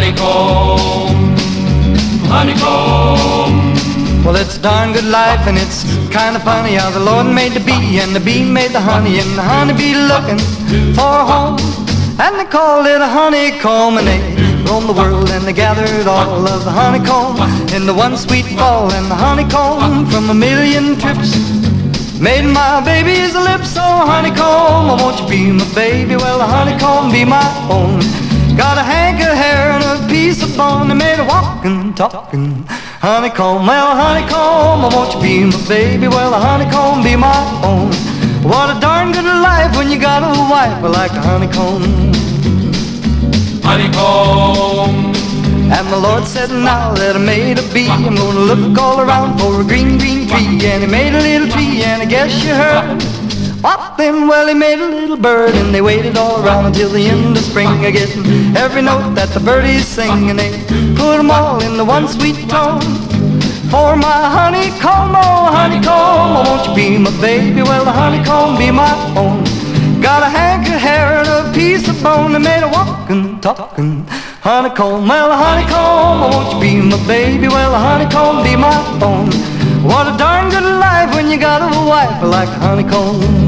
honeycomb, honeycomb. Well, it's a darn good life, and it's kind of funny how the Lord made the bee, and the bee made the honey, and the honeybee looking for a home. And they called it a honeycomb, and they roamed the world, and they gathered all of the honeycomb in the one sweet fall, and the honeycomb from a million trips made my baby's lips. So honeycomb, oh, won't you be my baby? Well, the honeycomb be my own. Got a hank of hair and a piece of bone, they made a walking, talking honeycomb. Well, honeycomb, oh, won't you be my baby? Well, the honeycomb be my own. What a darn good life when you got a wife like a honeycomb. Honeycomb. And the Lord said, now that I made a bee, I'm gonna look all around for a green, green tree. And he made a little tree, and I guess you heard what then? Well, he made a little bird, and they waited all around until the end of spring, getting every note that the birdies sing, and they put them all in the one sweet tone. For my honeycomb, oh honeycomb, oh, won't you be my baby? Well, the honeycomb be my own. Got a hank of hair and a piece of bone, they made a walking, talking honeycomb. Well, the honeycomb, oh, won't you be my baby? Well, the honeycomb be my own. What a darn good life when you got a wife like a honeycomb.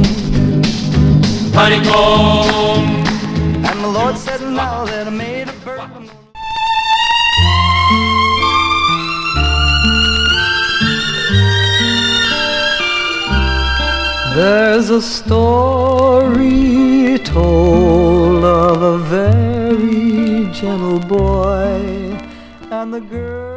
Honeycomb. And the Lord said, now that I made a bird, there's a story told of a very gentle boy and the girl